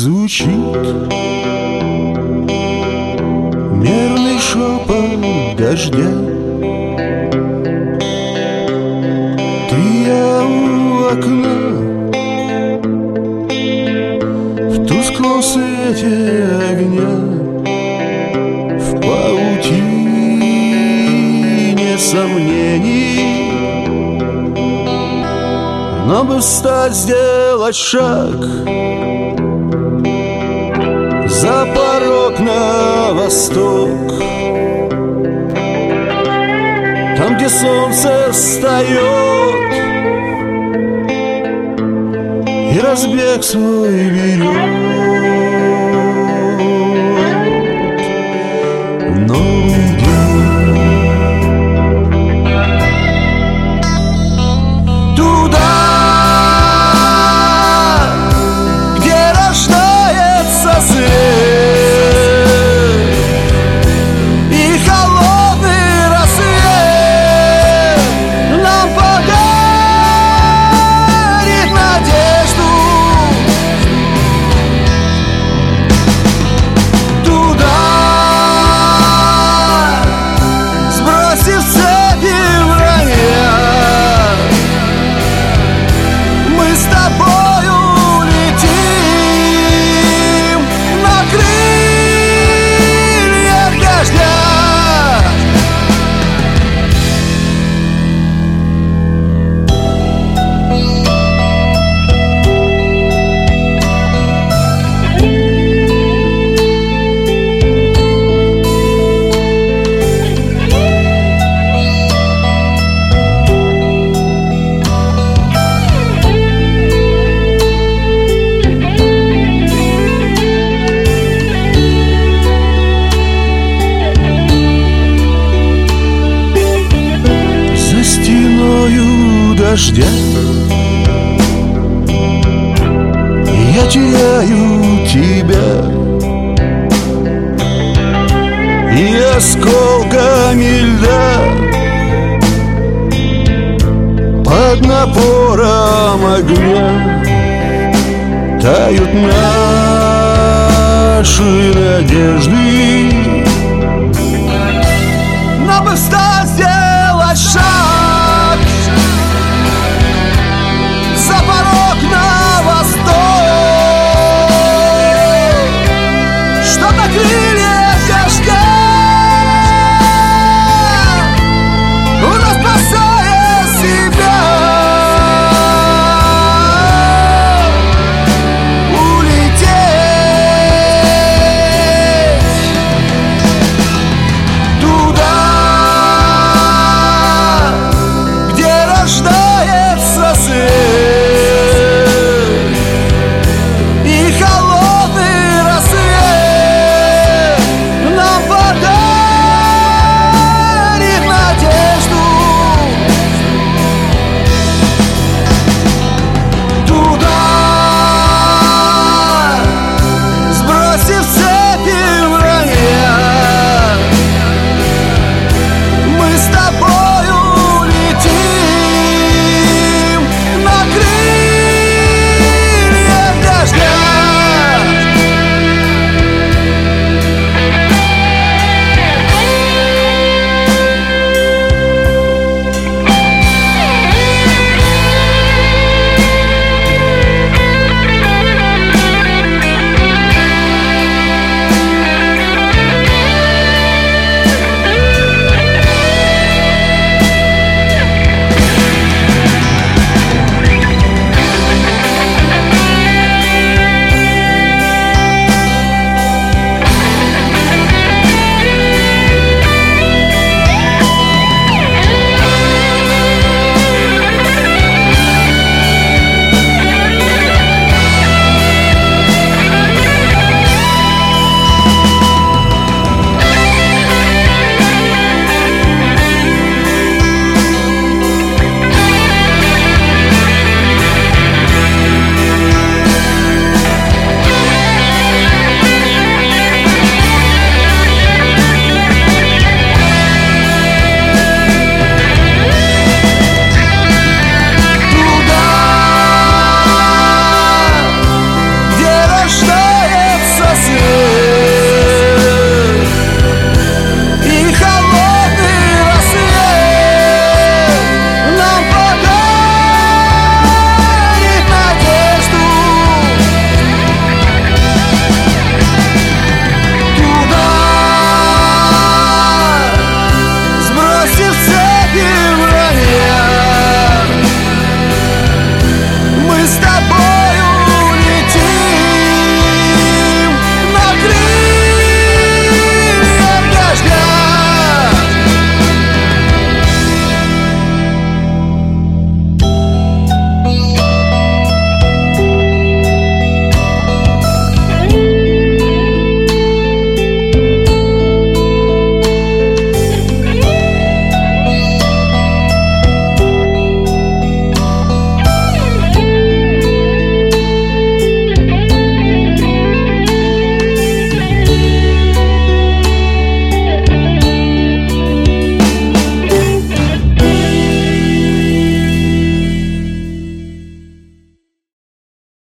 звучит мерный шепот дождя. Ты я у окна, в тусклом свете огня, в паутине сомнений. Но бы встать, сделать шаг за порог на восток, там, где солнце встает и разбег свой берет. Новый день туда, где рождается свет и холодный рассвет нам подарит надежду. Туда, сбросив цепи вранья, мы с тобою летим на крыльях дождя. За стеною дождя я теряю тебя, и осколками льда под напором огня тают наши надежды. Но бы встать, сделать шаг за порог на восток, чтоб накрыть